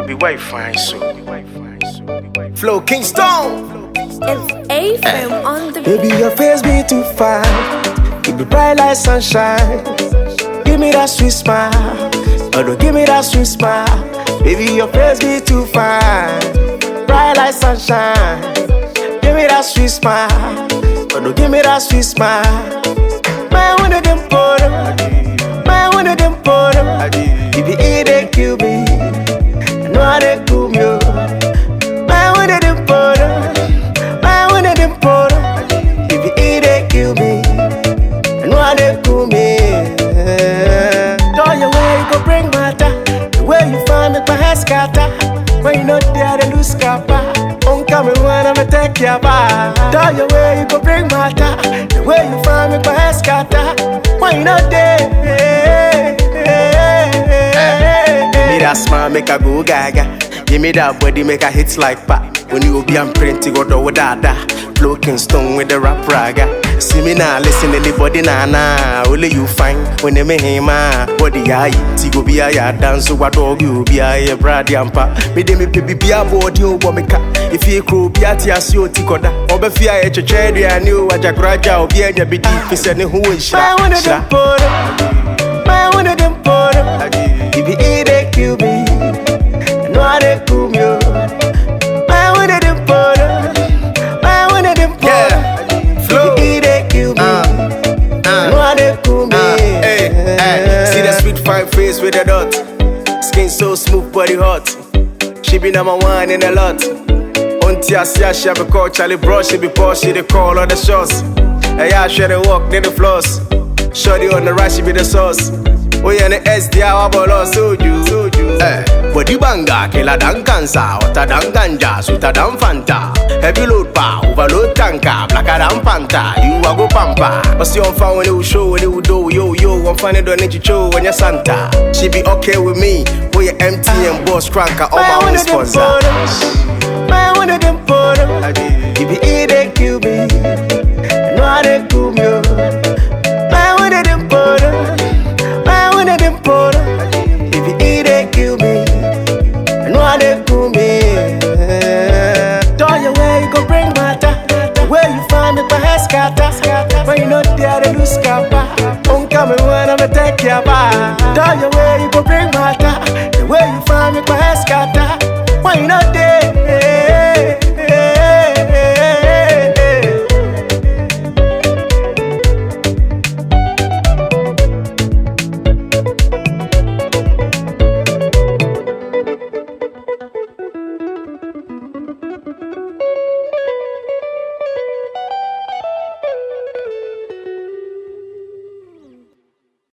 be white fine so. Flow Kingston. It's A-Fam on the Baby, your face be too fine. You be bright like sunshine. Give me that sweet smile. Oh, no, give me that sweet smile. Baby, your face be too fine. Bright like sunshine. Give me that sweet smile. Oh, no, give me that sweet smile. Man, one of them put them. Man, one of them put them. If you eat it, kill me. I know how they cool me. Man, one of them put them. Man, one of them put them. If you eat it, kill me. I know how they cool me. Don't you way you go bring matter. The way you find make my head scatter. When you not there, they lose kappa. Don't come and when I'm take your bar. Don't you way you go bring matter. The way you find make my head scatter. When you not there. Give me that smile, make I go gaga. Give me that body, make I hit like pa. When you be printing, go do dada. Flow Kingston with the rap raga. See me now, listen anybody na. Only you find when they make him body eye. Tigo be a dance, so what dog you be a brady ampa. Me de me baby be a body over me cat. If you crew be a tia so tikoda. Obe fear a cherry and you a jagraja or be a bit deep. Is any who is shy. One of them put them. One of them put them. If you eat it, kill me. I know how they cool me. One of them put them. One of them put them. See the sweet fine face with a dot. Skin so smooth, body hot. She be number one in a lot. Auntie Asia, she have a call. Charlie Bro, she be posh, she the call on the shots. Hey, I share the walk, then the floss. Shorty on the right, she be the sauce. Oh yeah, the SD, I want so you. Body banga, killer than cancer. Hotter than ganja, sweeter than Fanta. Heavy load bar, overload tanker. Blacker than Panther, you a go pamper. But see on fan when you show, when you do. Yo, I'm funny don't need you show when you're Santa. She be okay with me. Oh yeah, MTN boss cranker, all my own sponsor. Man, one of them put them. If you eat